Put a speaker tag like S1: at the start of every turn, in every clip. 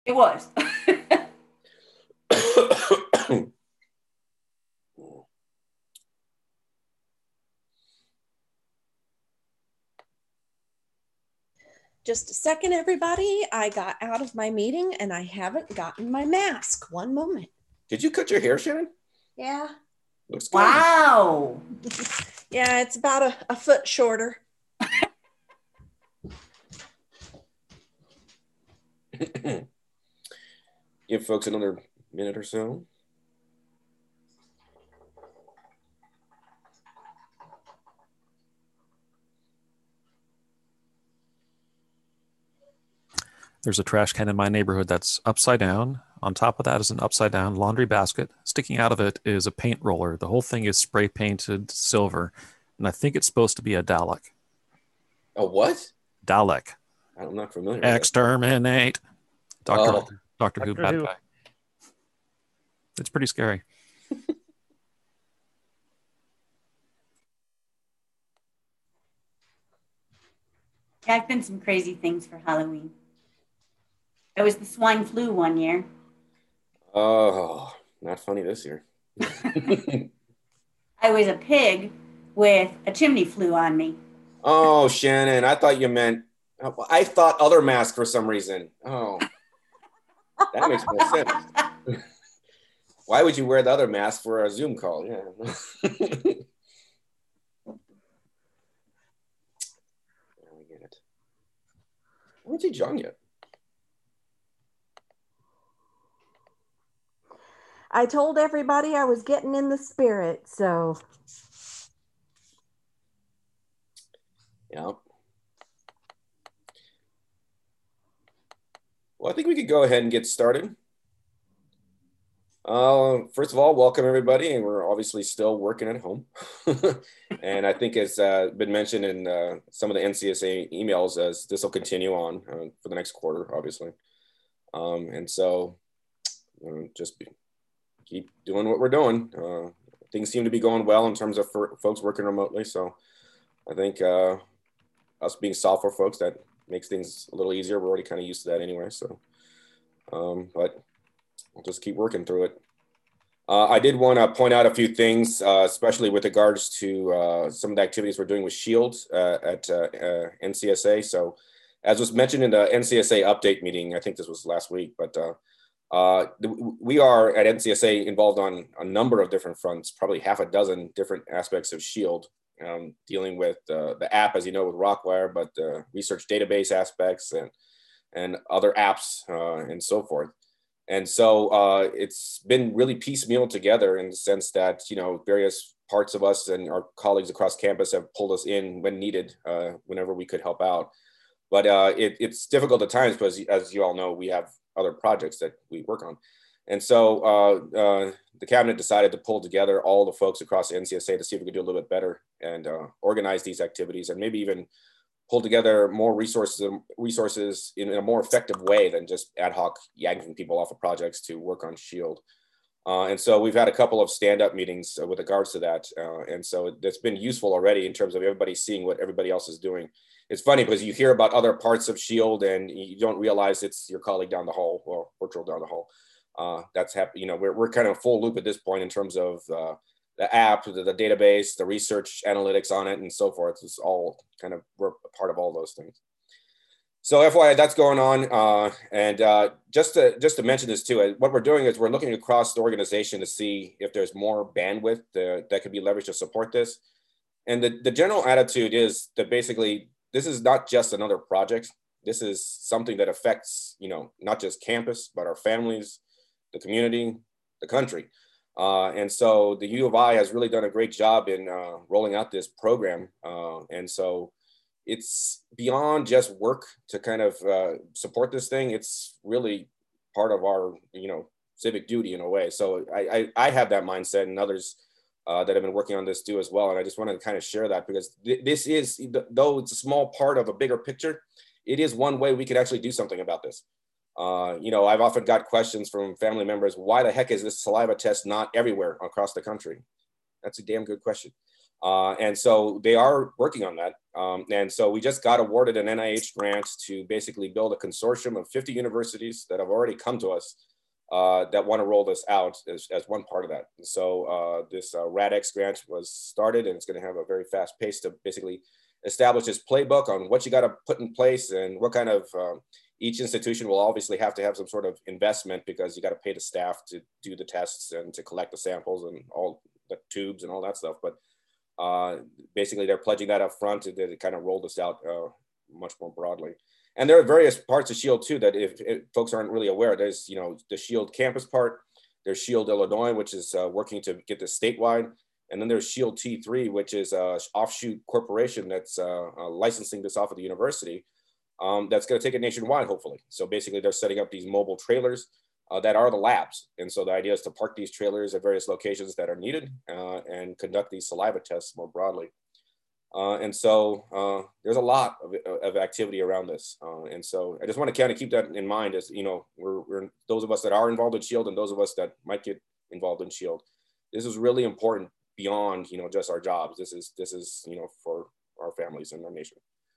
S1: It was.
S2: Just a second, everybody. I got out of my meeting and I haven't gotten my mask. One moment.
S3: Did you cut your hair, Shannon?
S2: Yeah.
S3: Looks good.
S1: Wow.
S2: Yeah, it's about a foot shorter.
S3: Give folks another minute or so.
S4: There's a trash can in my neighborhood that's upside down. On top of that is an upside down laundry basket. Sticking out of it is a paint roller. The whole thing is spray painted silver. And I think it's supposed to be a Dalek.
S3: A what?
S4: Dalek.
S3: I'm not familiar.
S4: Exterminate. Doctor Who,
S5: Doctor
S4: bad
S5: Who.
S4: guy. It's pretty scary.
S1: Yeah, I've been some crazy things for Halloween. It was the swine flu one year.
S3: Oh, not funny this year.
S1: I was a pig with a chimney flu on me.
S3: Oh, Shannon, I thought you meant, I thought other mask for some reason. Oh, that makes more sense. Why would you wear the other mask for a Zoom call? Yeah. I get it. I don't see John yet.
S2: I told everybody I was getting in the spirit, so.
S3: Yeah. Well, I think we could go ahead and get started. First of all, welcome everybody, and we're obviously still working at home. And I think it's been mentioned in some of the NCSA emails as this will continue on for the next quarter, obviously. And so just keep doing what we're doing. Things seem to be going well in terms of folks working remotely. So I think us being software folks, that makes things a little easier. We're already kind of used to that anyway. So, but we'll just keep working through it. I did want to point out a few things, especially with regards to some of the activities we're doing with SHIELD at NCSA. So as was mentioned in the NCSA update meeting, I think this was last week, but we are at NCSA involved on a number of different fronts, probably half a dozen different aspects of SHIELD, dealing with the app, as you know, with Rockwire, but research database aspects and other apps and so forth. And so it's been really piecemeal together in the sense that, you know, various parts of us and our colleagues across campus have pulled us in when needed, whenever we could help out. But it's difficult at times because, as you all know, we have other projects that we work on. And so the cabinet decided to pull together all the folks across the NCSA to see if we could do a little bit better and organize these activities and maybe even pull together more resources in a more effective way than just ad hoc yanking people off of projects to work on SHIELD. And so we've had a couple of stand-up meetings with regards to that. And so it's been useful already in terms of everybody seeing what everybody else is doing. It's funny because you hear about other parts of SHIELD and you don't realize it's your colleague down the hall or virtual down the hall. That's happening. You know, we're kind of full loop at this point in terms of the app, the database, the research analytics on it, and so forth. It's all kind of, we're a part of all those things. So FYI, that's going on. Just to mention this too, what we're doing is we're looking across the organization to see if there's more bandwidth that could be leveraged to support this. And the general attitude is that basically, this is not just another project. This is something that affects, you know, not just campus, but our families, the community, the country. And so the U of I has really done a great job in rolling out this program. And so it's beyond just work to kind of support this thing. It's really part of our, you know, civic duty in a way. So I have that mindset, and others that have been working on this do as well. And I just wanted to kind of share that because this is, though it's a small part of a bigger picture, it is one way we could actually do something about this. You know, I've often got questions from family members, why the heck is this saliva test not everywhere across the country? That's a damn good question. And so they are working on that. And so we just got awarded an NIH grant to basically build a consortium of 50 universities that have already come to us that want to roll this out as one part of that. And so this RADx grant was started, and it's going to have a very fast pace to basically establish this playbook on what you got to put in place and what kind of, each institution will obviously have to have some sort of investment because you got to pay the staff to do the tests and to collect the samples and all the tubes and all that stuff. But basically they're pledging that up front to kind of roll this out much more broadly. And there are various parts of SHIELD too that if folks aren't really aware, there's, you know, the SHIELD campus part, there's SHIELD Illinois, which is working to get this statewide. And then there's SHIELD T3, which is an offshoot corporation that's licensing this off of the university that's going to take it nationwide, hopefully. So basically they're setting up these mobile trailers that are the labs. And so the idea is to park these trailers at various locations that are needed and conduct these saliva tests more broadly. And so there's a lot of activity around this. And so I just want to kind of keep that in mind as, you know, we're those of us that are involved in SHIELD and those of us that might get involved in SHIELD. This is really important beyond, you know, just our jobs. This is, you know, for our families and our nation.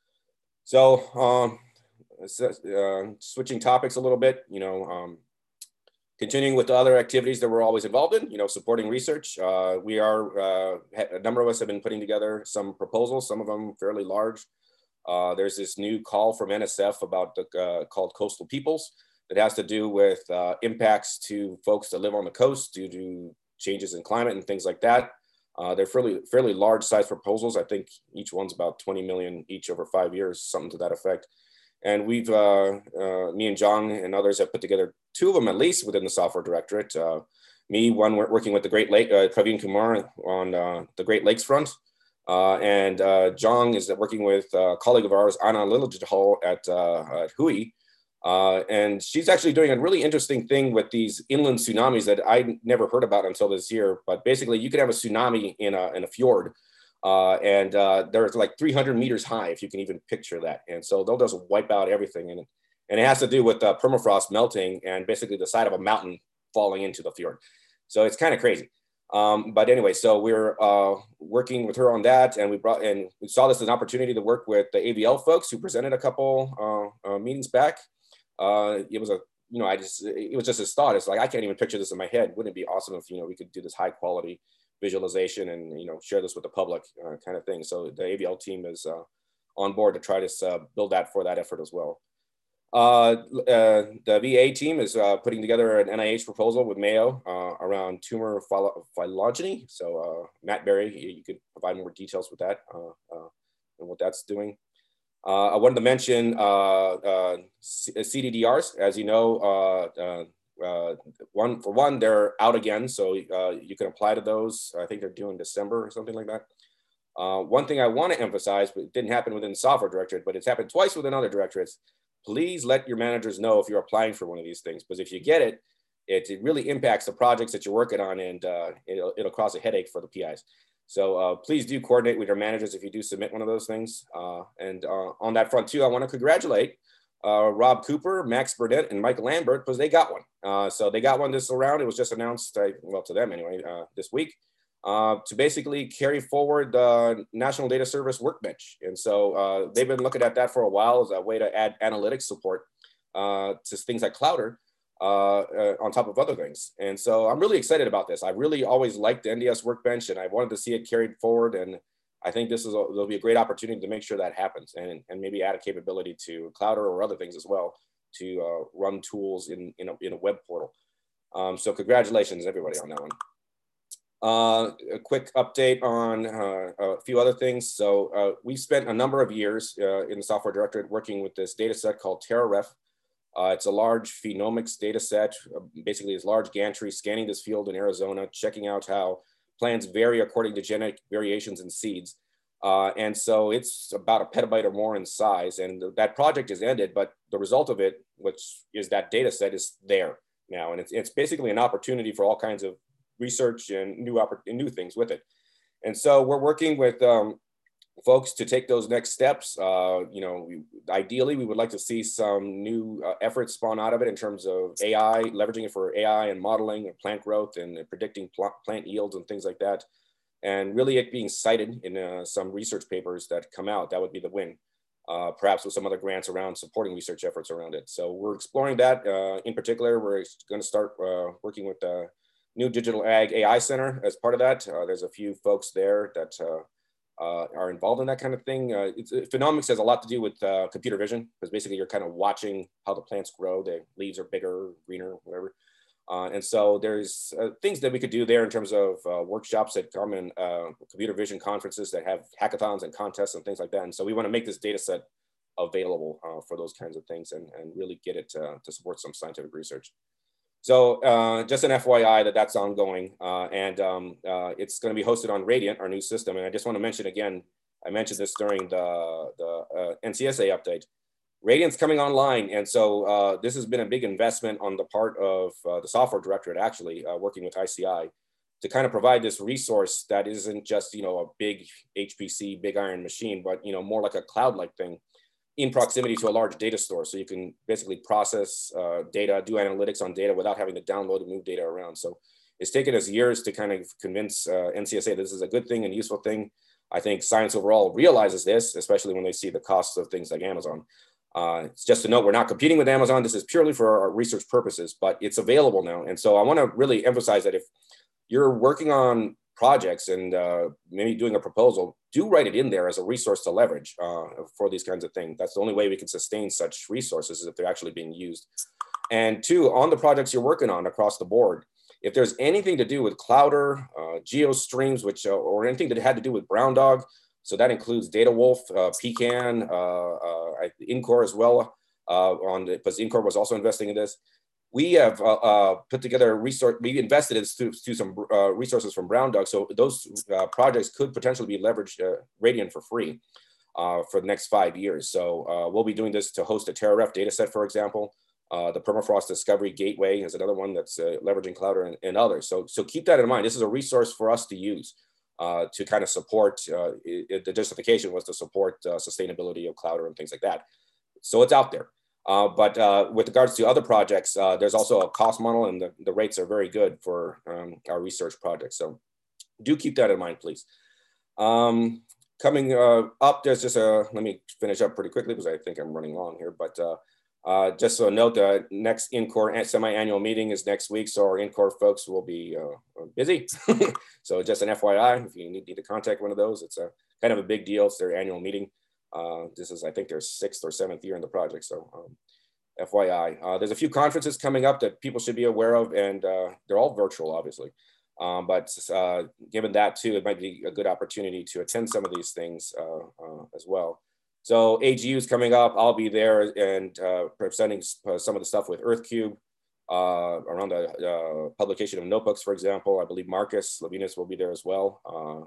S3: So switching topics a little bit, you know, continuing with the other activities that we're always involved in, you know, supporting research. We are, a number of us have been putting together some proposals, some of them fairly large. There's this new call from NSF about called Coastal Peoples that has to do with impacts to folks that live on the coast due to changes in climate and things like that. They're fairly large size proposals. I think each one's about 20 million each over 5 years, something to that effect. And we've, me and John and others have put together 2 of them at least within the software directorate. Me, one working with the Great Lake, Praveen Kumar on the Great Lakes front. And John is working with a colleague of ours, Anna Lillijahal at Hui. And she's actually doing a really interesting thing with these inland tsunamis that I never heard about until this year. But basically you can have a tsunami in a fjord. And they're like 300 meters high, if you can even picture that. And so they'll just wipe out everything. And it has to do with permafrost melting and basically the side of a mountain falling into the fjord. So it's kind of crazy. But anyway, so we're working with her on that. And we saw this as an opportunity to work with the AVL folks who presented a couple meetings back. It was it was just this thought. It's like, I can't even picture this in my head. Wouldn't it be awesome if, you know, we could do this high quality visualization and, you know, share this with the public kind of thing. So the AVL team is on board to try to build that for that effort as well. The VA team is putting together an NIH proposal with Mayo around tumor phylogeny. So Matt Berry, you could provide more details with that and what that's doing. I wanted to mention CDDRs. As you know, one, they're out again, so you can apply to those. I think they're due in December or something like that. One thing I want to emphasize, but it didn't happen within the software directorate, but it's happened twice within other directorates. Please let your managers know if you're applying for one of these things, because if you get it, it really impacts the projects that you're working on, and it'll cause a headache for the PIs. So please do coordinate with your managers if you do submit one of those things. And on that front too, I want to congratulate Rob Cooper, Max Burdett, and Mike Lambert, because they got one. So they got one this round. It was just announced, well, to them anyway, this week, to basically carry forward the National Data Service Workbench. And so they've been looking at that for a while as a way to add analytics support to things like Clowder on top of other things. And so I'm really excited about this. I really always liked the NDS Workbench, and I wanted to see it carried forward. And I think there'll be a great opportunity to make sure that happens, and maybe add a capability to Clowder or other things as well to run tools in a web portal. So congratulations, everybody, on that one. A quick update on a few other things. So we've spent a number of years in the software directorate working with this data set called TerraRef. It's a large phenomics data set, basically this large gantry scanning this field in Arizona, checking out how plants vary according to genetic variations in seeds. And so it's about a petabyte or more in size, and that project is ended, but the result of it, which is that data set, is there now. And it's basically an opportunity for all kinds of research and new things with it. And so we're working with folks to take those next steps. Ideally, we would like to see some new efforts spawn out of it in terms of AI, leveraging it for AI and modeling of plant growth and predicting plant yields and things like that. and really it being cited in some research papers that come out, that would be the win. Perhaps with some other grants around supporting research efforts around it. So we're exploring that. In particular, we're going to start working with the new Digital Ag AI Center as part of that. There's a few folks there that are involved in that kind of thing. Phenomics has a lot to do with computer vision, because basically you're kind of watching how the plants grow. The leaves are bigger, greener, whatever. And so there's things that we could do there in terms of workshops that come in computer vision conferences that have hackathons and contests and things like that. And so we want to make this data set available for those kinds of things and really get it to support some scientific research. So just an FYI that's ongoing. And it's going to be hosted on Radiant, our new system. And I just want to mention again, I mentioned this during the NCSA update. Radiant's coming online, and so this has been a big investment on the part of the software directorate, actually working with ICI, to kind of provide this resource that isn't just a big HPC, big iron machine, but more like a cloud-like thing in proximity to a large data store, so you can basically process data, do analytics on data without having to download and move data around. So it's taken us years to kind of convince NCSA this is a good thing and useful thing. I think science overall realizes this, especially when they see the costs of things like Amazon. It's just to note, we're not competing with Amazon. This is purely for our research purposes, but it's available now. And so I want to really emphasize that if you're working on projects and maybe doing a proposal, do write it in there as a resource to leverage for these kinds of things. That's the only way we can sustain such resources, is if they're actually being used. And two, on the projects you're working on across the board, if there's anything to do with Clowder, GeoStreams, which or anything that had to do with Brown Dog, so that includes DataWolf, Pecan, INCOR as well, because INCOR was also investing in this. We have put together a resource, we invested in some resources from Brown Dog. So those projects could potentially be leveraged Radiant for free for the next 5 years. So we'll be doing this to host a TerraRef data set, for example. The Permafrost Discovery Gateway is another one that's leveraging Clowder and others. So keep that in mind. This is a resource for us to use. To kind of support, the justification was to support sustainability of Clowder and things like that. So it's out there. But with regards to other projects, there's also a cost model, and the rates are very good for our research projects. So do keep that in mind, please. Coming up, there's just let me finish up pretty quickly because I think I'm running long here, but just so note, the next INCOR semi-annual meeting is next week, so our INCOR folks will be busy. So just an FYI, if you need to contact one of those, it's a kind of a big deal. It's their annual meeting. This is, I think, their 6th or 7th year in the project, so FYI. There's a few conferences coming up that people should be aware of, and they're all virtual, obviously. But given that too, it might be a good opportunity to attend some of these things as well. So AGU is coming up. I'll be there and presenting some of the stuff with EarthCube around the publication of notebooks, for example. I believe Marcus Levinus will be there as well.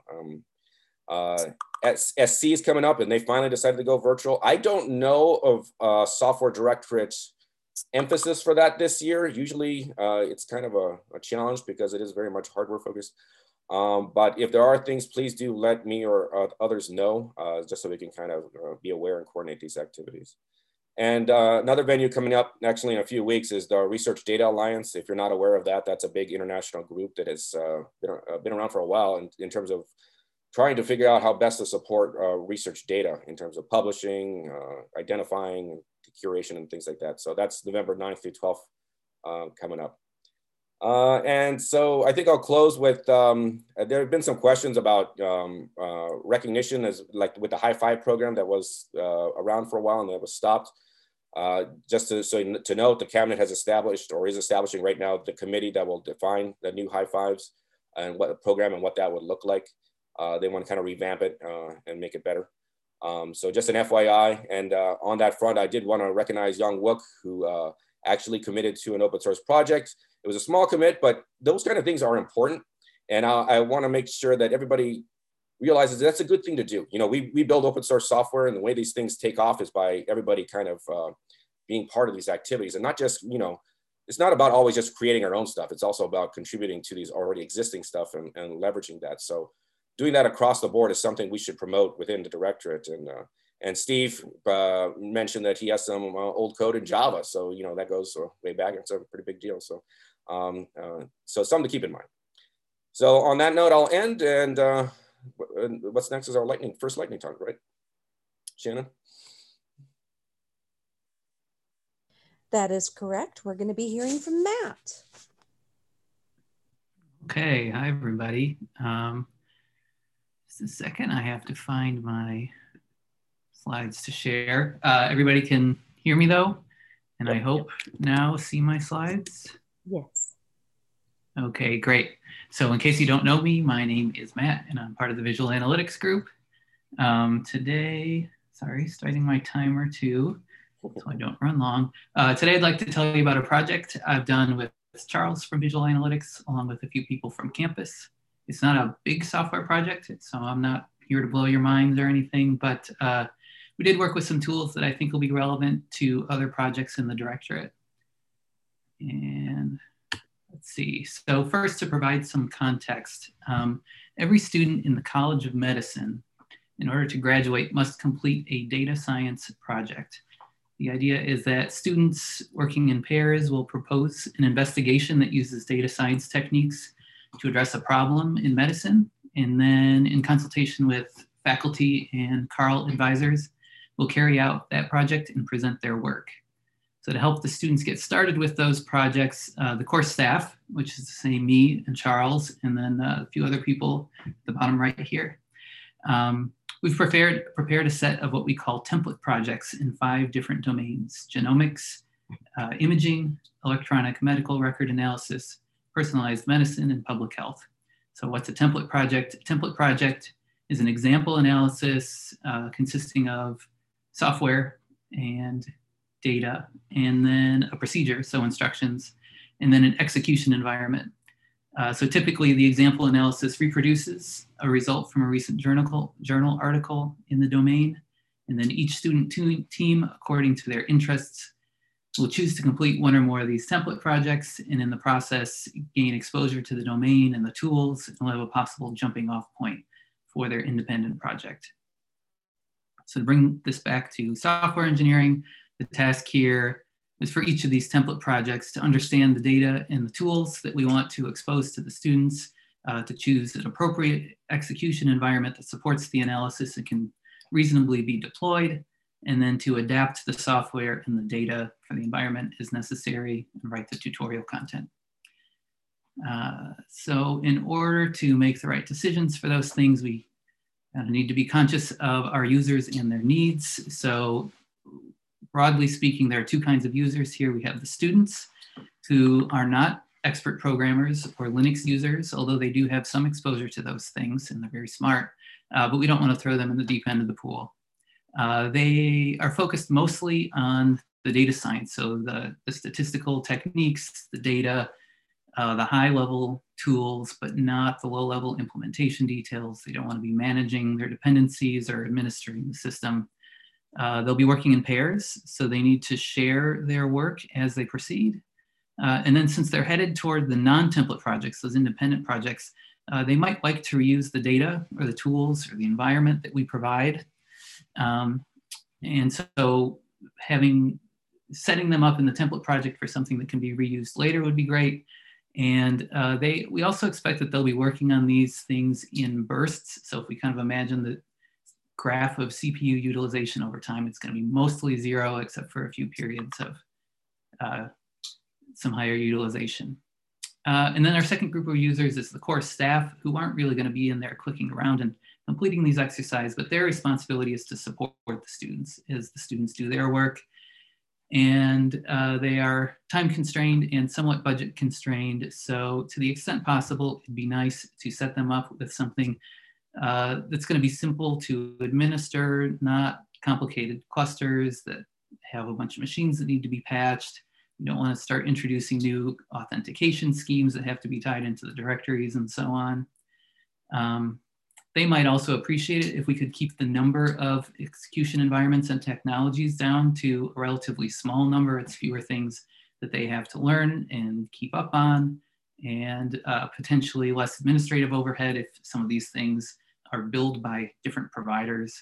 S3: SC is coming up, and they finally decided to go virtual. I don't know of Software Directorate's emphasis for that this year. Usually it's kind of a challenge because it is very much hardware focused. But if there are things, please do let me or others know, just so we can kind of be aware and coordinate these activities. And another venue coming up actually in a few weeks is the Research Data Alliance. If you're not aware of that, that's a big international group that has been around for a while in terms of trying to figure out how best to support research data in terms of publishing, identifying, curation, and things like that. So that's November 9th through 12th coming up. And so I think I'll close with, there have been some questions about recognition, as like with the High Five program that was around for a while and that was stopped. Just to note, the cabinet has established or is establishing right now the committee that will define the new High Fives and what the program and what that would look like. They want to kind of revamp it and make it better. So just an FYI, and on that front, I did want to recognize Young Wook, who actually committed to an open source project. It was a small commit, but those kind of things are important. And I want to make sure that everybody realizes that's a good thing to do. You know, we build open source software, and the way these things take off is by everybody kind of being part of these activities, and not just, you know, it's not about always just creating our own stuff. It's also about contributing to these already existing stuff and leveraging that. So doing that across the board is something we should promote within the directorate. And Steve mentioned that he has some old code in Java. So, you know, that goes way back. It's a pretty big deal. So, so something to keep in mind. So on that note, I'll end. And what's next is our first lightning talk, right? Shannon?
S2: That is correct. We're going to be hearing from Matt.
S5: Okay, hi everybody. Just a second, I have to find my slides to share. Everybody can hear me though, and I hope now see my slides.
S2: Yes.
S5: Okay, great. So in case you don't know me, my name is Matt and I'm part of the Visual Analytics group. Today, sorry, starting my timer too, so I don't run long. Today I'd like to tell you about a project I've done with Charles from Visual Analytics, along with a few people from campus. It's not a big software project, so I'm not here to blow your minds or anything, but we did work with some tools that I think will be relevant to other projects in the directorate. And let's see. So first, to provide some context, every student in the College of Medicine, in order to graduate, must complete a data science project. The idea is that students working in pairs will propose an investigation that uses data science techniques to address a problem in medicine. And then in consultation with faculty and CARL advisors, will carry out that project and present their work. So to help the students get started with those projects, the course staff, which is to say me and Charles, and then a few other people at the bottom right here, we've prepared a set of what we call template projects in 5 different domains: genomics, imaging, electronic medical record analysis, personalized medicine, and public health. So what's a template project? A template project is an example analysis consisting of software and data, and then a procedure, so instructions, and then an execution environment. So typically the example analysis reproduces a result from a recent journal article in the domain, and then each student team, according to their interests, will choose to complete one or more of these template projects, and in the process gain exposure to the domain and the tools, and will have a possible jumping off point for their independent project. So to bring this back to software engineering, the task here is for each of these template projects to understand the data and the tools that we want to expose to the students, to choose an appropriate execution environment that supports the analysis and can reasonably be deployed, and then to adapt the software and the data for the environment as necessary and write the tutorial content. So in order to make the right decisions for those things, we need to be conscious of our users and their needs. So broadly speaking, there are 2 kinds of users here. We have the students who are not expert programmers or Linux users, although they do have some exposure to those things and they're very smart, but we don't want to throw them in the deep end of the pool. They are focused mostly on the data science, so the statistical techniques, the data, the high-level tools, but not the low-level implementation details. They don't want to be managing their dependencies or administering the system. They'll be working in pairs, so they need to share their work as they proceed. And then since they're headed toward the non-template projects, those independent projects, they might like to reuse the data or the tools or the environment that we provide. And so setting them up in the template project for something that can be reused later would be great. And we also expect that they'll be working on these things in bursts. So if we kind of imagine the graph of CPU utilization over time, it's going to be mostly 0, except for a few periods of some higher utilization. And then our second group of users is the course staff, who aren't really going to be in there clicking around and completing these exercises, but their responsibility is to support the students as the students do their work. And they are time constrained and somewhat budget constrained. So to the extent possible, it'd be nice to set them up with something that's going to be simple to administer, not complicated clusters that have a bunch of machines that need to be patched. You don't want to start introducing new authentication schemes that have to be tied into the directories and so on. They might also appreciate it if we could keep the number of execution environments and technologies down to a relatively small number. It's fewer things that they have to learn and keep up on, and potentially less administrative overhead if some of these things are billed by different providers.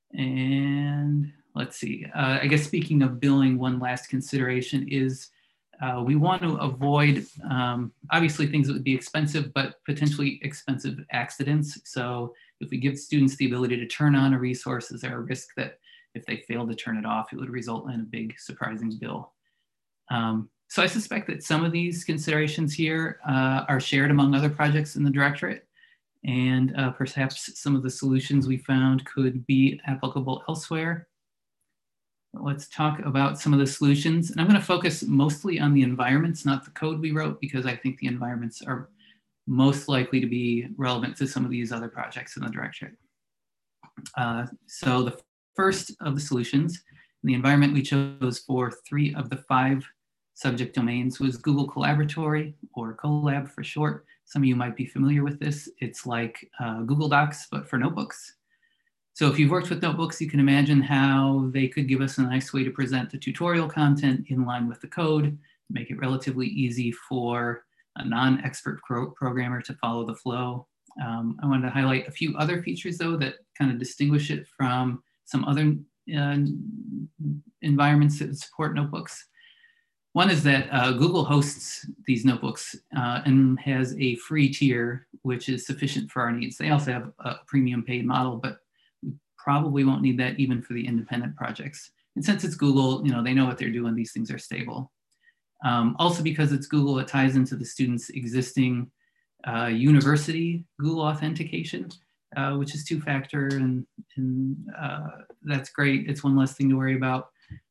S5: And let's see, I guess speaking of billing, one last consideration is We want to avoid, obviously, things that would be expensive, but potentially expensive accidents. So if we give students the ability to turn on a resource, is there a risk that if they fail to turn it off, it would result in a big surprising bill? So I suspect that some of these considerations here are shared among other projects in the directorate, and perhaps some of the solutions we found could be applicable elsewhere. Let's talk about some of the solutions. And I'm going to focus mostly on the environments, not the code we wrote, because I think the environments are most likely to be relevant to some of these other projects in the directorate. So the first of the solutions, the environment we chose for 3 of the 5 subject domains was Google Colaboratory, or Colab for short. Some of you might be familiar with this. It's like Google Docs, but for notebooks. So if you've worked with notebooks, you can imagine how they could give us a nice way to present the tutorial content in line with the code, make it relatively easy for a non-expert programmer to follow the flow. I wanted to highlight a few other features, though, that kind of distinguish it from some other environments that support notebooks. One is that Google hosts these notebooks and has a free tier, which is sufficient for our needs. They also have a premium paid model, but probably won't need that even for the independent projects. And since it's Google, they know what they're doing. These things are stable. Also, because it's Google, it ties into the student's existing university Google authentication, which is 2-factor, and that's great. It's one less thing to worry about.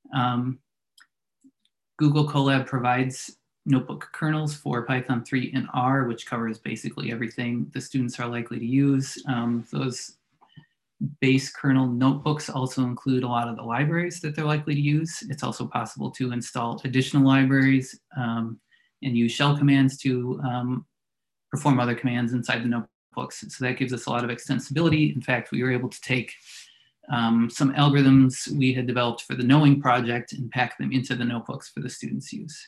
S5: Google Colab provides notebook kernels for Python 3 and R, which covers basically everything the students are likely to use. Those base kernel notebooks also include a lot of the libraries that they're likely to use. It's also possible to install additional libraries and use shell commands to perform other commands inside the notebooks. So that gives us a lot of extensibility. In fact, we were able to take some algorithms we had developed for the Knowing project and pack them into the notebooks for the students' use.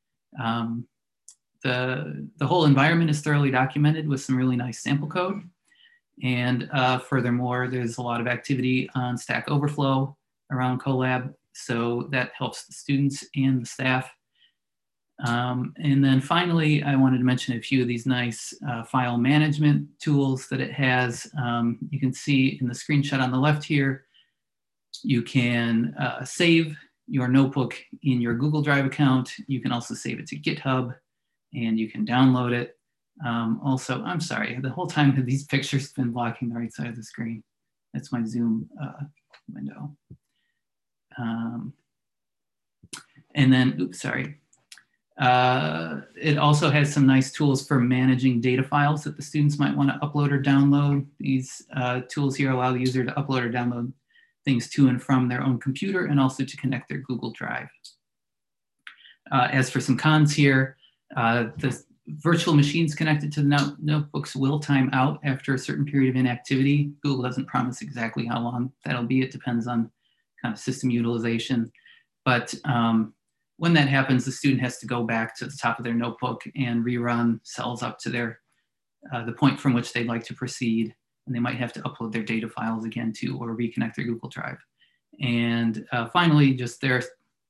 S5: The whole environment is thoroughly documented with some really nice sample code. And furthermore, there's a lot of activity on Stack Overflow around Colab, so that helps the students and the staff. And then finally, I wanted to mention a few of these nice file management tools that it has. You can see in the screenshot on the left here, you can save your notebook in your Google Drive account. You can also save it to GitHub, and you can download it. Also, I'm sorry, the whole time these pictures have been blocking the right side of the screen. That's my Zoom window. And then, oops, sorry. It also has some nice tools for managing data files that the students might want to upload or download. These tools here allow the user to upload or download things to and from their own computer, and also to connect their Google Drive. As for some cons here, the virtual machines connected to the notebooks will time out after a certain period of inactivity. Google doesn't promise exactly how long that'll be. It depends on kind of system utilization. But when that happens, the student has to go back to the top of their notebook and rerun cells up to the point from which they'd like to proceed. And they might have to upload their data files again too, or reconnect their Google Drive. And finally, just there's,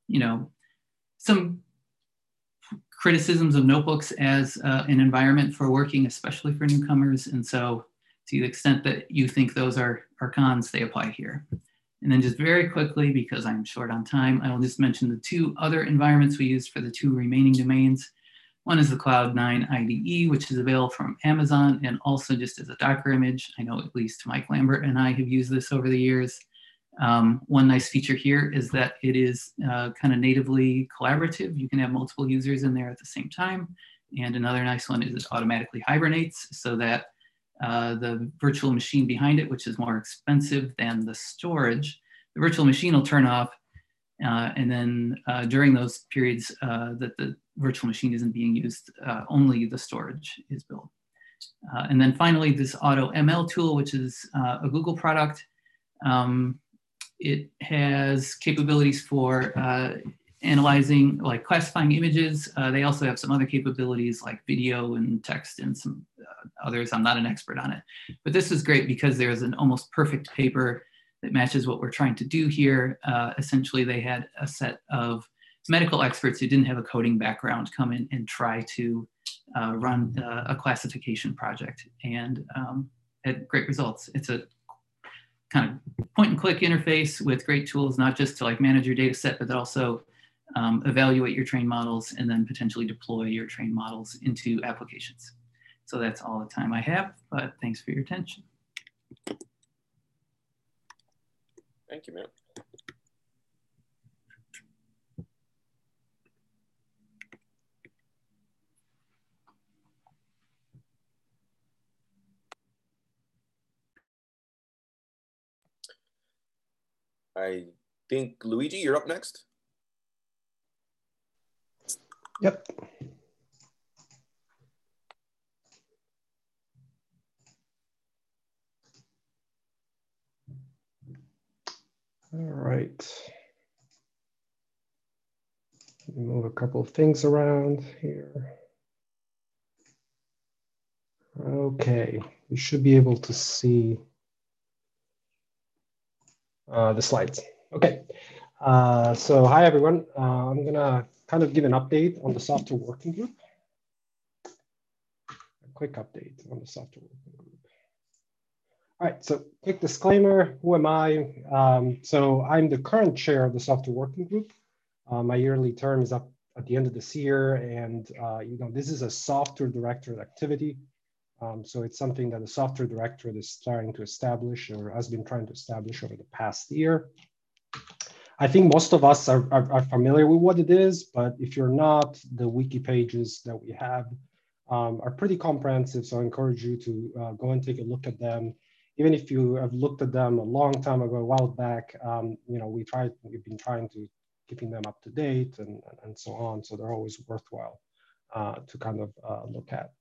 S5: some criticisms of notebooks as an environment for working, especially for newcomers. And so to the extent that you think those are cons, they apply here. And then just very quickly, because I'm short on time, I will just mention the 2 other environments we used for the 2 remaining domains. One is the Cloud9 IDE, which is available from Amazon, and also just as a Docker image. I know at least Mike Lambert and I have used this over the years. One nice feature here is that it is kind of natively collaborative. You can have multiple users in there at the same time. And another nice one is it automatically hibernates, so that the virtual machine behind it, which is more expensive than the storage, the virtual machine will turn off. And then during those periods that the virtual machine isn't being used, only the storage is built. And then finally, this AutoML tool, which is a Google product. It has capabilities for analyzing, like classifying images. They also have some other capabilities like video and text and some others. I'm not an expert on it, but this is great because there's an almost perfect paper that matches what we're trying to do here. Essentially, they had a set of medical experts who didn't have a coding background come in and try to run a classification project, and had great results. It's a kind of point and click interface with great tools, not just to like manage your data set, but also evaluate your trained models and then potentially deploy your trained models into applications. So that's all the time I have, but thanks for your attention.
S3: Thank you, man. I think, Luigi, you're up next.
S6: Yep. All right. Move a couple of things around here. Okay, you should be able to see the slides. Okay, so hi everyone. I'm gonna kind of give an update on the software working group. A quick update on the software working group. All right, so quick disclaimer, who am I? So I'm the current chair of the software working group. My yearly term is up at the end of this year, and you know, this is a software directorate activity. So it's something that the software directorate is trying to establish or has been trying to establish over the past year. I think most of us are familiar with what it is, but if you're not, the wiki pages that we have are pretty comprehensive. So I encourage you to go and take a look at them. Even if you have looked at them a long time ago, a while back, you know, we've been trying to keeping them up to date and so on. So they're always worthwhile to kind of look at.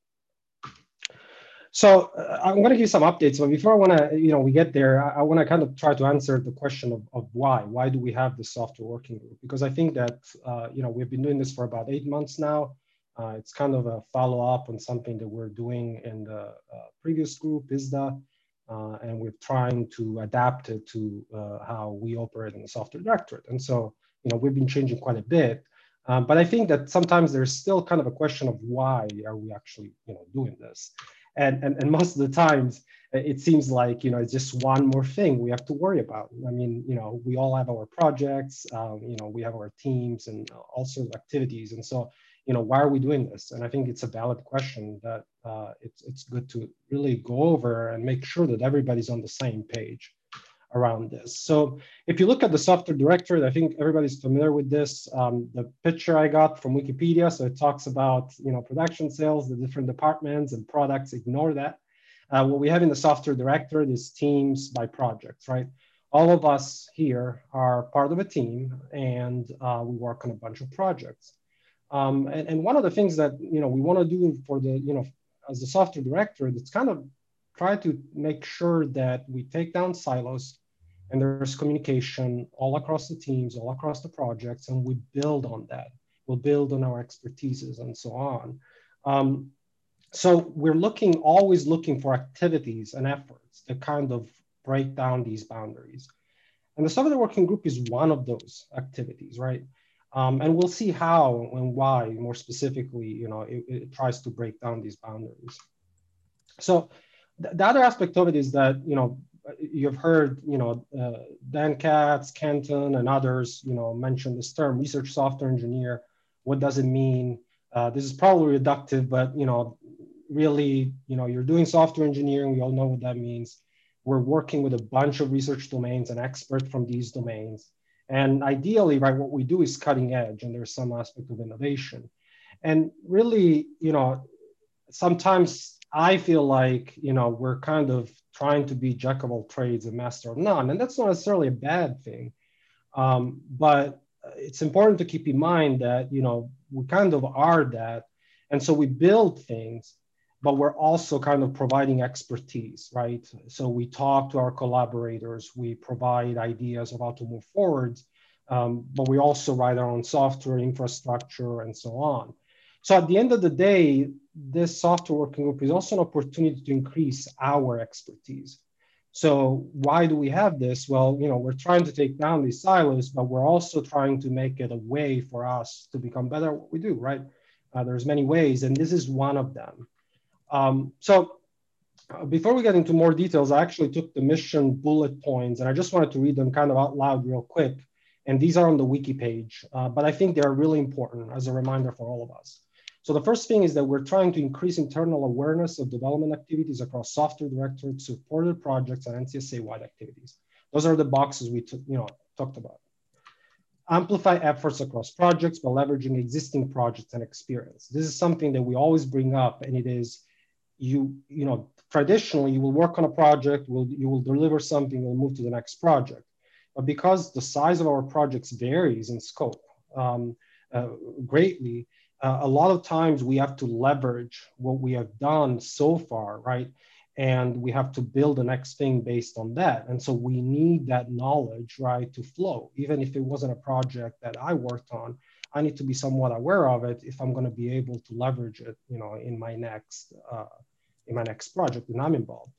S6: So I'm going to give some updates, but before I want to, you know, we get there, I want to kind of try to answer the question of why. Why do we have the software working group? Because I think that, you know, we've been doing this for about 8 months now. It's kind of a follow-up on something that we're doing in the previous group, ISDA, and we're trying to adapt it to how we operate in the software directorate. And so, you know, we've been changing quite a bit. But I think that sometimes there's still kind of a question of why are we actually, you know, doing this? And most of the times it seems like, you know, it's just one more thing we have to worry about. I mean, you know, we all have our projects, you know, we have our teams and all sorts of activities. And so, you know, why are we doing this? And I think it's a valid question that it's good to really go over and make sure that everybody's on the same page around this. So if you look at the software directorate, I think everybody's familiar with this. The picture I got from Wikipedia, so it talks about, you know, production sales, the different departments and products, ignore that. What we have in the software directorate is teams by projects, right? All of us here are part of a team and we work on a bunch of projects. And one of the things that, you know, we want to do for the, you know, as the software directorate, it's kind of try to make sure that we take down silos and there's communication all across the teams, all across the projects, and we build on that. We'll build on our expertises and so on. So we're always looking for activities and efforts that kind of break down these boundaries. And the software working group is one of those activities, right? And we'll see how and why more specifically, you know, it tries to break down these boundaries. So the other aspect of it is that, you know, you've heard, you know, Dan Katz, Kenton, and others, you know, mention this term, research software engineer. What does it mean? This is probably reductive, but, you know, really, you know, you're doing software engineering. We all know what that means. We're working with a bunch of research domains and experts from these domains. And ideally, right, what we do is cutting edge, and there's some aspect of innovation. And really, you know, sometimes I feel like, you know, we're kind of trying to be jack of all trades and master of none. And that's not necessarily a bad thing. But it's important to keep in mind that, you know, we kind of are that. And so we build things, but we're also kind of providing expertise, right? So we talk to our collaborators, we provide ideas of how to move forward, but we also write our own software, infrastructure, and so on. So at the end of the day, this software working group is also an opportunity to increase our expertise. So why do we have this? Well, we're trying to take down these silos, but we're also trying to make it a way for us to become better at what we do, right? There's many ways, and this is one of them. Before we get into more details, I actually took the mission bullet points, and I just wanted to read them kind of out loud real quick. And these are on the wiki page, but I think they're really important as a reminder for all of us. So the first thing is that we're trying to increase internal awareness of development activities across software directorate supported projects and NCSA-wide activities. Those are the boxes we talked about. Amplify efforts across projects by leveraging existing projects and experience. This is something that we always bring up, and it is, traditionally you will work on a project, you will deliver something, you'll move to the next project. But because the size of our projects varies in scope greatly, a lot of times we have to leverage what we have done so far, right? And we have to build the next thing based on that. And so we need that knowledge, right, to flow. Even if it wasn't a project that I worked on, I need to be somewhat aware of it if I'm going to be able to leverage it, in my next project that I'm involved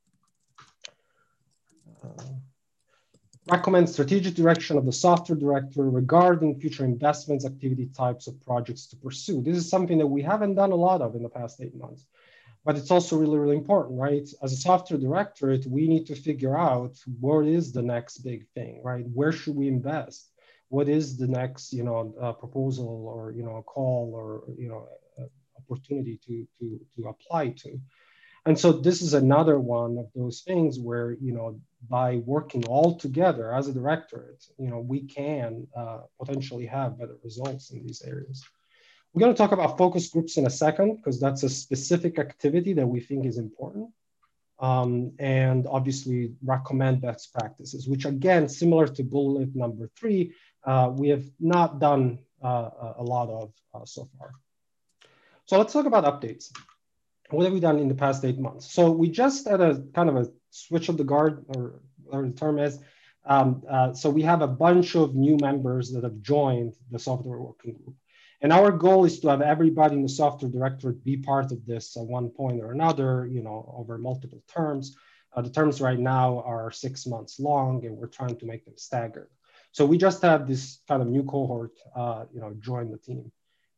S6: in. Recommend strategic direction of the software director regarding future investments, activity types of projects to pursue. This is something that we haven't done a lot of in the past 8 months, but it's also really, really important, right? As a software directorate, we need to figure out what is the next big thing, right? Where should we invest? What is the next, proposal or, call or, opportunity to apply to? And so this is another one of those things where, by working all together as a directorate, we can potentially have better results in these areas. We're going to talk about focus groups in a second, because that's a specific activity that we think is important. And obviously recommend best practices, which again, similar to bullet number 3, we have not done a lot of so far. So let's talk about updates. What have we done in the past 8 months? So we just had a kind of a switch of the guard, or whatever the term is. So we have a bunch of new members that have joined the software working group. And our goal is to have everybody in the software directorate be part of this at one point or another, over multiple terms. The terms right now are 6 months long, and we're trying to make them staggered. So we just have this kind of new cohort, join the team.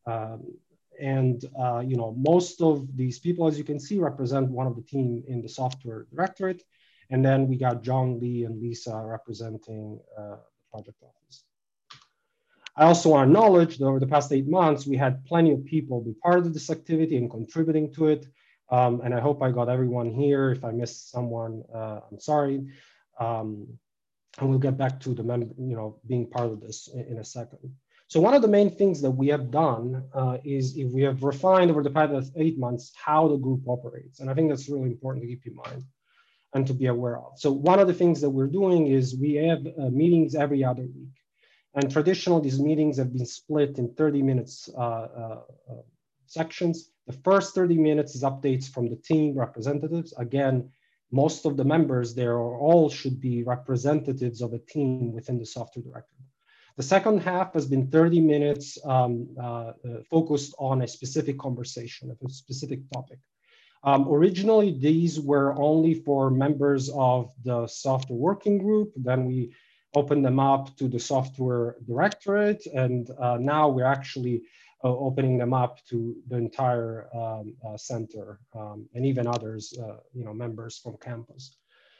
S6: Most of these people, as you can see, represent one of the team in the software directorate. And then we got John Lee and Lisa representing the project office. I also want to acknowledge that over the past 8 months, we had plenty of people be part of this activity and contributing to it. And I hope I got everyone here. If I missed someone, I'm sorry. And we'll get back to the being part of this in a second. So one of the main things that we have done is we have refined over the past 8 months how the group operates. And I think that's really important to keep in mind and to be aware of. So one of the things that we're doing is we have meetings every other week. And traditionally, these meetings have been split in 30 minutes sections. The first 30 minutes is updates from the team representatives. Again, most of the members there all should be representatives of a team within the software directorate. The second half has been 30 minutes focused on a specific conversation, of a specific topic. Originally, these were only for members of the software working group. Then we opened them up to the software directorate. And now we're actually opening them up to the entire center and even others, members from campus.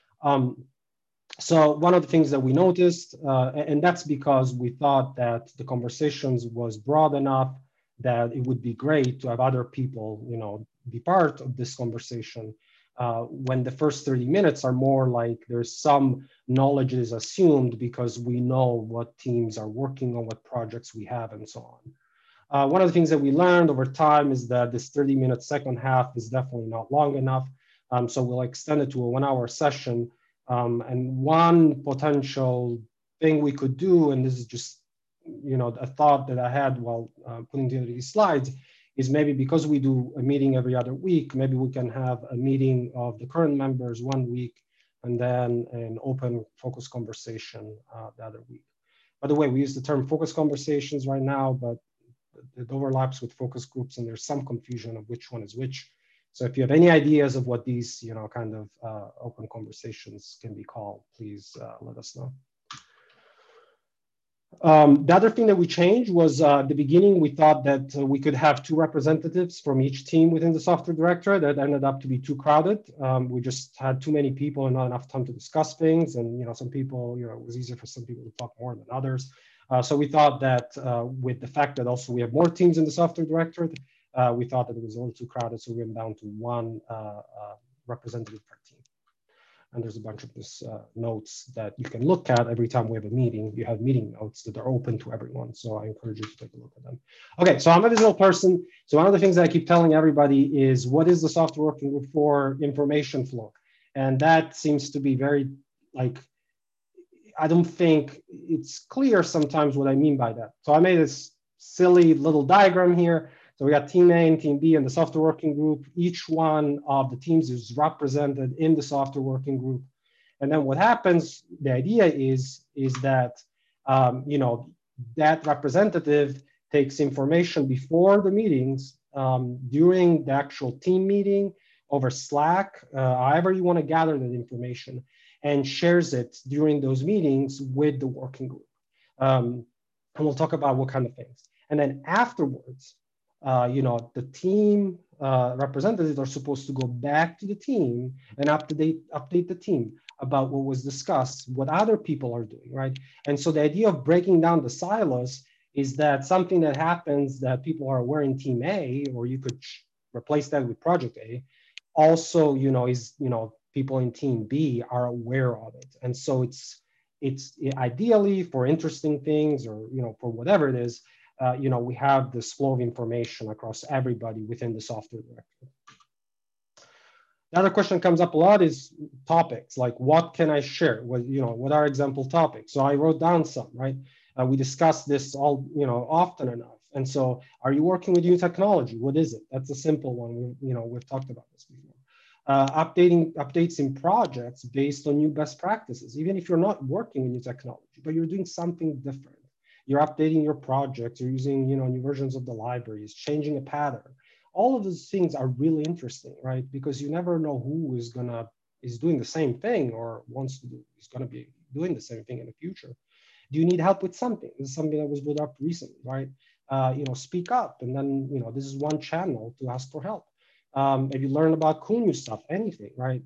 S6: So one of the things that we noticed, and that's because we thought that the conversations was broad enough that it would be great to have other people, be part of this conversation. When the first 30 minutes are more like there's some knowledge is assumed because we know what teams are working on, what projects we have, and so on. One of the things that we learned over time is that this 30-minute second half is definitely not long enough. So we'll extend it to a 1-hour session. And one potential thing we could do, and this is just, a thought that I had while putting together these slides, is maybe because we do a meeting every other week, maybe we can have a meeting of the current members one week and then an open focus conversation the other week. By the way, we use the term focus conversations right now, but it overlaps with focus groups and there's some confusion of which one is which. So if you have any ideas of what these, kind of open conversations can be called, please let us know. The other thing that we changed was at the beginning, we thought that we could have 2 representatives from each team within the software directorate. That ended up to be too crowded. We just had too many people and not enough time to discuss things. And, some people, it was easier for some people to talk more than others. So we thought that with the fact that also we have more teams in the software directorate, we thought that it was a little too crowded. So we went down to 1 representative per team. And there's a bunch of this notes that you can look at every time we have a meeting. You have meeting notes that are open to everyone. So I encourage you to take a look at them. Okay, so I'm a visual person. So one of the things that I keep telling everybody is, what is the software working group for? Information flow. And that seems to be very, I don't think it's clear sometimes what I mean by that. So I made this silly little diagram here. So we got team A and team B in the software working group. Each one of the teams is represented in the software working group. And then what happens, the idea is that, that representative takes information before the meetings, during the actual team meeting, over Slack, however you want to gather that information, and shares it during those meetings with the working group. And we'll talk about what kind of things. And then afterwards, the team representatives are supposed to go back to the team and update the team about what was discussed, what other people are doing, right? And so the idea of breaking down the silos is that something that happens that people are aware in team A, or you could replace that with project A, also, people in team B are aware of it. And so it's ideally for interesting things, or, for whatever it is, we have this flow of information across everybody within the software directory. The other question that comes up a lot is topics, like what can I share? What are example topics? So I wrote down some, right? We discussed this all, often enough. And so, are you working with new technology? What is it? That's a simple one. We've talked about this before. Updates in projects based on new best practices, even if you're not working with new technology, but you're doing something different. You're updating your projects, you're using, new versions of the libraries, changing a pattern. All of those things are really interesting, right? Because you never know who is doing the same thing or is gonna be doing the same thing in the future. Do you need help with something? This is something that was brought up recently, right? Speak up, and then, this is one channel to ask for help. If you learn about cool new stuff, anything, right?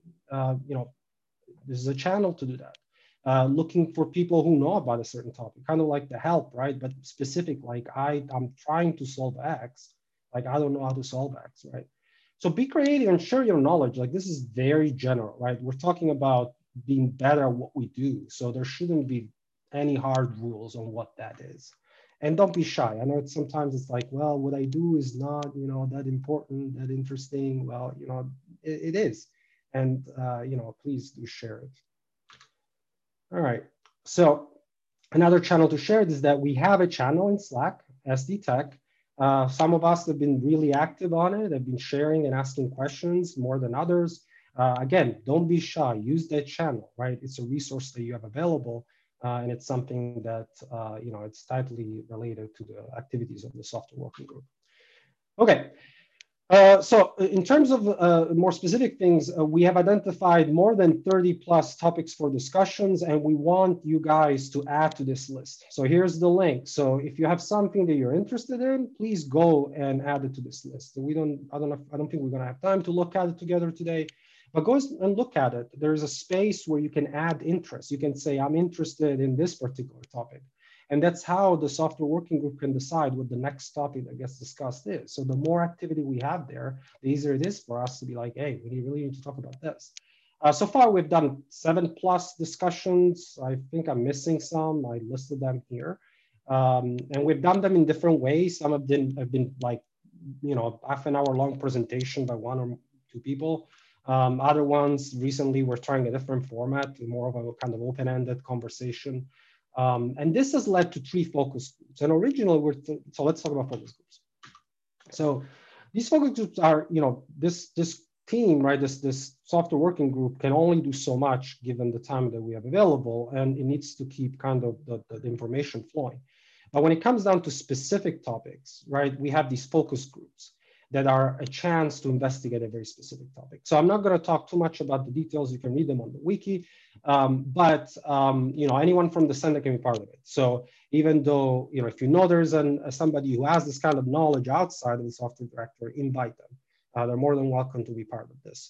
S6: This is a channel to do that. Looking for people who know about a certain topic, kind of like the help, right? But specific, like I'm trying to solve X, like I don't know how to solve X, right? So be creative and share your knowledge. Like, this is very general, right? We're talking about being better at what we do. So there shouldn't be any hard rules on what that is. And don't be shy. I know sometimes it's like, well, what I do is not, that important, that interesting. Well, it is. And, please do share it. All right. So another channel to share is that we have a channel in Slack, SD Tech. Some of us have been really active on it. Have been sharing and asking questions more than others. Again, don't be shy. Use that channel, right? It's a resource that you have available. And it's something that, it's tightly related to the activities of the software working group. Okay, so in terms of more specific things, we have identified more than 30 plus topics for discussions, and we want you guys to add to this list. So here's the link. So if you have something that you're interested in, please go and add it to this list. I don't think we're gonna have time to look at it together today. But go and look at it. There's a space where you can add interest. You can say, I'm interested in this particular topic. And that's how the software working group can decide what the next topic that gets discussed is. So the more activity we have there, the easier it is for us to be like, hey, we really need to talk about this. So far, we've done 7+ discussions. I think I'm missing some. I listed them here. And we've done them in different ways. Some of them have been like, half an hour long presentation by 1 or 2 people. Other ones recently we're trying a different format, more of a kind of open-ended conversation. And this has led to 3 focus groups. And originally, so let's talk about focus groups. So these focus groups are, this team, right, this software working group can only do so much given the time that we have available, and it needs to keep kind of the information flowing. But when it comes down to specific topics, right, we have these focus groups. that are a chance to investigate a very specific topic. So I'm not going to talk too much about the details. You can read them on the wiki, but anyone from the center can be part of it. So even though, if you know there's somebody who has this kind of knowledge outside of the software director, invite them. They're more than welcome to be part of this.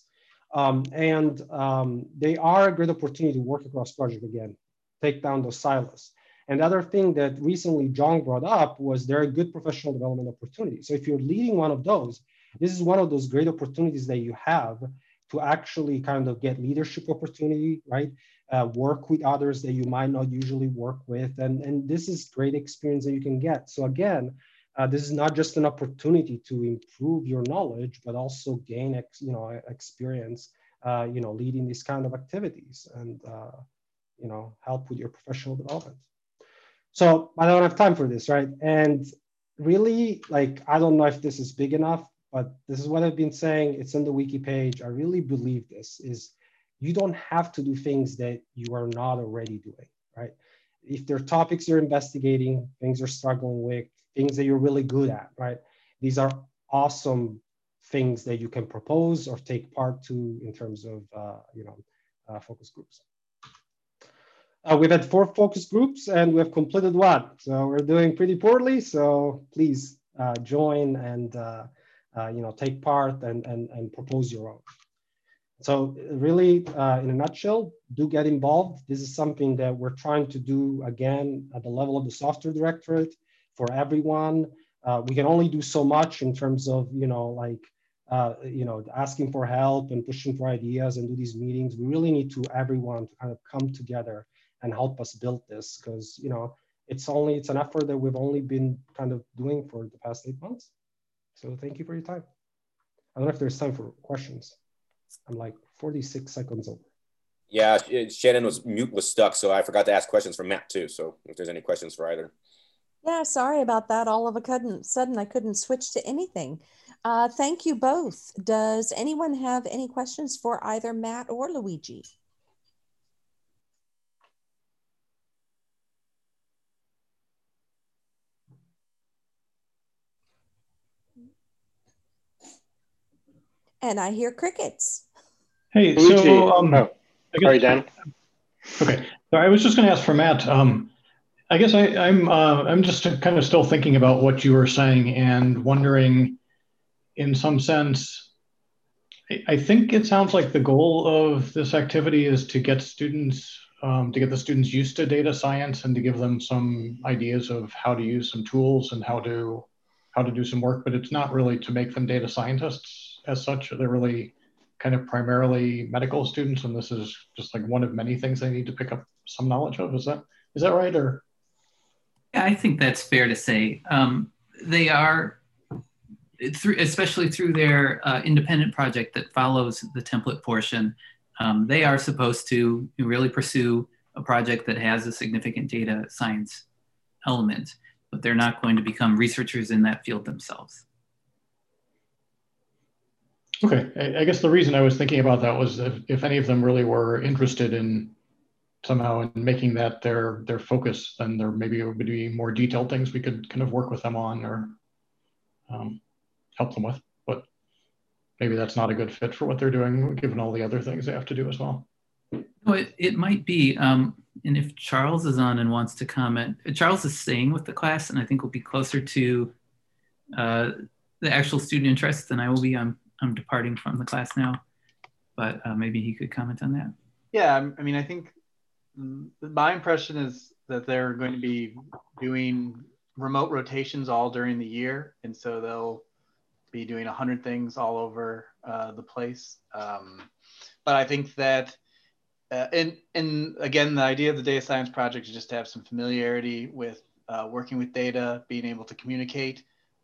S6: They are a great opportunity to work across project again, take down those silos. And the other thing that recently John brought up was there are good professional development opportunities. So if you're leading one of those, this is one of those great opportunities that you have to actually kind of get leadership opportunity, right? Work with others that you might not usually work with. And this is great experience that you can get. So again, this is not just an opportunity to improve your knowledge, but also gain experience, leading these kind of activities and, help with your professional development. So I don't have time for this, right? And really, I don't know if this is big enough, but this is what I've been saying. It's on the wiki page. I really believe this is you don't have to do things that you are not already doing, right? If there are topics you're investigating, things you're struggling with, things that you're really good at, right? These are awesome things that you can propose or take part to in terms of, focus groups. We've had 4 focus groups and we've completed 1. So we're doing pretty poorly. So please join and take part and propose your own. So really, in a nutshell, do get involved. This is something that we're trying to do again at the level of the software directorate for everyone. We can only do so much in terms of asking for help and pushing for ideas and do these meetings. We really need everyone to kind of come together and help us build this, because it's an effort that we've only been kind of doing for the past 8 months. So thank you for your time. I don't know if there's time for questions. I'm 46 seconds over.
S3: Yeah, Shannon's mute was stuck, so I forgot to ask questions for Matt too. So if there's any questions for either.
S2: Yeah, sorry about that. All of a sudden, I couldn't switch to anything. Thank you both. Does anyone have any questions for either Matt or Luigi? And I hear crickets.
S7: Hey,
S8: Luigi.
S7: so
S8: Sorry, Dan.
S7: Okay, so I was just going to ask for Matt. I guess I'm just kind of still thinking about what you were saying and wondering, in some sense, I think it sounds like the goal of this activity is to get students, to get the students used to data science and to give them some ideas of how to use some tools and how to do some work, but it's not really to make them data scientists as such. They're really kind of primarily medical students, and this is just one of many things they need to pick up some knowledge of. Is that right? Or
S5: yeah, I think that's fair to say. They are, especially through their independent project that follows the template portion, they are supposed to really pursue a project that has a significant data science element, but they're not going to become researchers in that field themselves.
S7: Okay, I guess the reason I was thinking about that was if any of them really were interested in somehow in making that their focus, then there maybe would be more detailed things we could kind of work with them on or help them with. But maybe that's not a good fit for what they're doing, given all the other things they have to do as well.
S5: Well, it might be. And if Charles is on and wants to comment, Charles is staying with the class, and I think will be closer to the actual student interests than I will be. I'm departing from the class now, but maybe he could comment on that.
S9: Yeah, I mean, I think my impression is that they're going to be doing remote rotations all during the year. And so they'll be doing 100 things all over the place. But I think that, and again, the idea of the data science project is just to have some familiarity with working with data, being able to communicate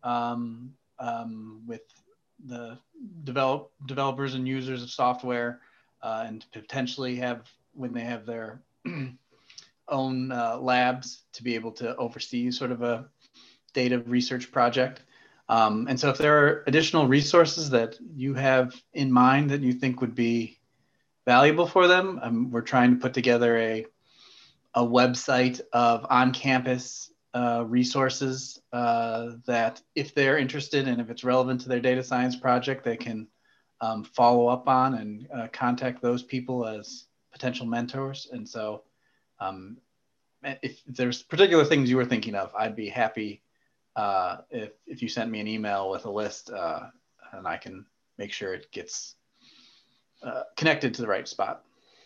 S9: with the developers and users of software, and potentially have, when they have their own labs, to be able to oversee sort of a data research project. And so if there are additional resources that you have in mind that you think would be valuable for them, we're trying to put together a website of on-campus resources that if they're interested and if it's relevant to their data science project, they can follow up on and contact those people as potential mentors. And so if there's particular things you were thinking of, I'd be happy if you sent me an email with a list and I can make sure it gets connected to the right spot.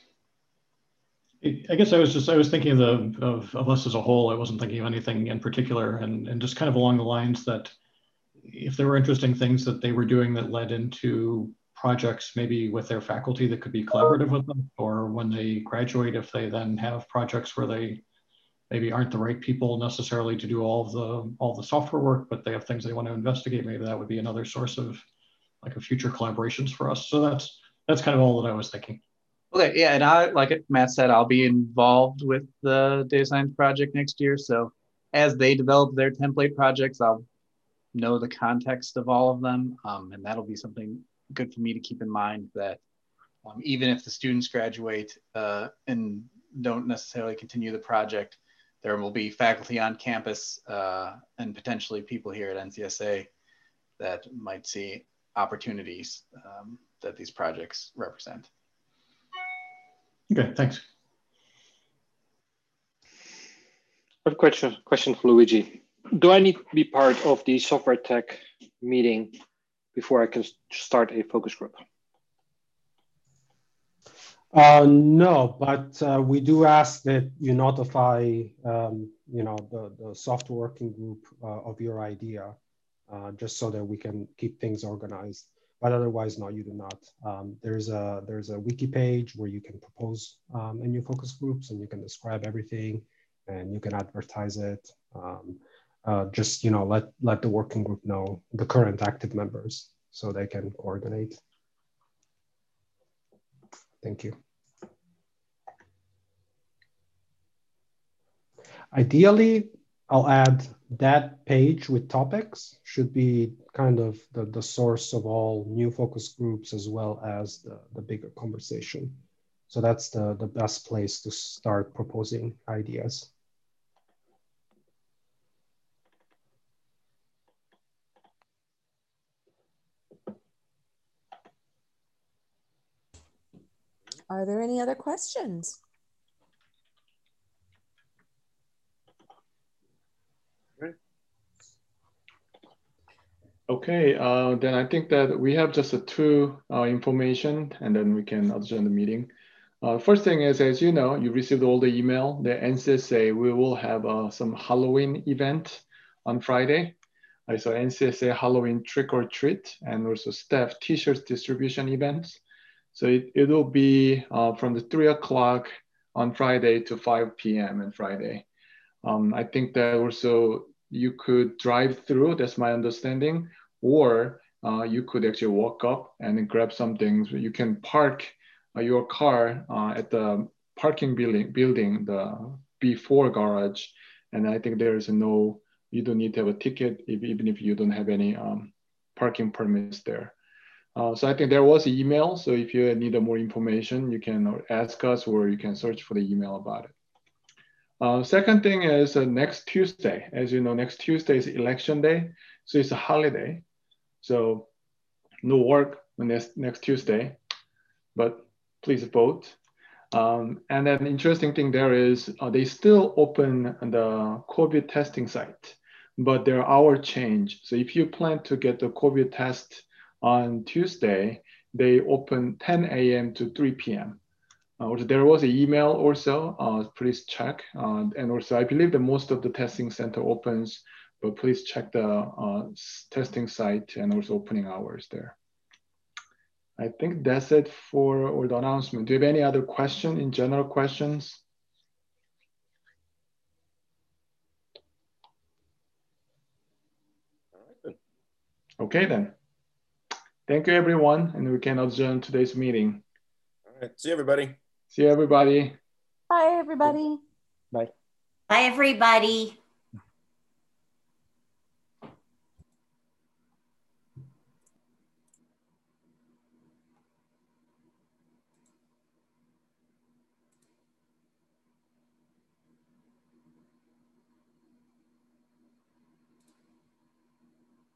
S7: I guess I was thinking of us as a whole. I wasn't thinking of anything in particular, and just kind of along the lines that if there were interesting things that they were doing that led into projects maybe with their faculty that could be collaborative with them, or when they graduate, if they then have projects where they maybe aren't the right people necessarily to do all the software work, but they have things they want to investigate, maybe that would be another source of like a future collaborations for us. So that's kind of all that I was thinking.
S9: Okay, yeah, and I, like Matt said, I'll be involved with the data science project next year. So as they develop their template projects, I'll know the context of all of them. And that'll be something good for me to keep in mind, that even if the students graduate and don't necessarily continue the project, there will be faculty on campus and potentially people here at NCSA that might see opportunities that these projects represent.
S7: Okay, thanks.
S8: I have a question for Luigi. Do I need to be part of the software tech meeting before I can start a focus group?
S6: No, but we do ask that you notify, the software working group of your idea, just so that we can keep things organized. But otherwise, no, you do not. There's a wiki page where you can propose a new focus groups, and you can describe everything, and you can advertise it. Just let the working group know, the current active members, so they can coordinate. Thank you. Ideally, I'll add that page with topics should be kind of the source of all new focus groups, as well as the bigger conversation. So that's the best place to start proposing ideas.
S2: Are there any other questions?
S10: Okay, then I think that we have just two information, and then we can adjourn the meeting. First thing is, as you know, you received all the email, the NCSA, we will have some Halloween event on Friday. I saw NCSA Halloween trick or treat, and also staff t-shirts distribution events. So it will be from the 3 o'clock on Friday to 5 p.m. on Friday. I think that also you could drive through, that's my understanding, or you could actually walk up and grab some things. You can park your car at the parking building, the B4 garage. And I think there is you don't need to have a ticket even if you don't have any parking permits there. So I think there was an email. So if you need more information, you can ask us, or you can search for the email about it. Second thing is next Tuesday. As you know, next Tuesday is election day. So it's a holiday. So no work on next Tuesday, but please vote. And then the interesting thing there is they still open the COVID testing site, but their hour change. So if you plan to get the COVID test on Tuesday, they open 10 a.m. to 3 p.m. There was an email also, please check. And also I believe that most of the testing center opens, but please check the testing site and also opening hours there. I think that's it for the announcement. Do you have any other question, in general questions? Okay then. Thank you everyone, and we can adjourn today's meeting.
S3: All right, see you everybody.
S10: See you everybody.
S2: Bye everybody.
S8: Bye.
S1: Bye, everybody.